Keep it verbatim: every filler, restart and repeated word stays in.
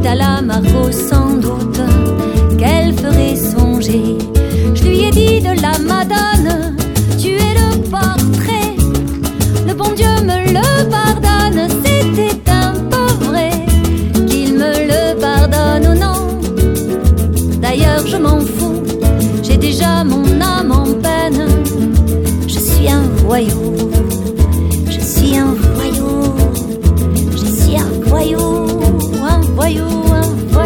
à la Margot sans doute qu'elle ferait songer. Je lui ai dit de la Madone, tu es le portrait. Le bon Dieu me le pardonne, c'était un peu vrai. Qu'il me le pardonne ou non, d'ailleurs je m'en fous. J'ai déjà mon âme en peine, je suis un voyou.